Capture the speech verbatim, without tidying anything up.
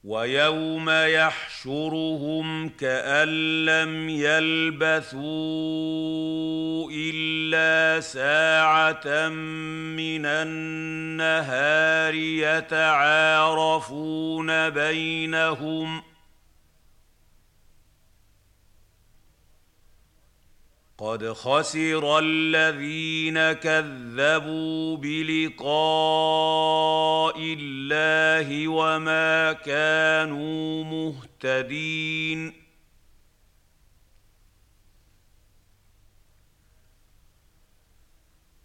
ويوم يحشرهم كأن لم يلبثوا إلا ساعة من النهار يتعارفون بينهم قد خسر الذين كذبوا بلقاء الله وما كانوا مهتدين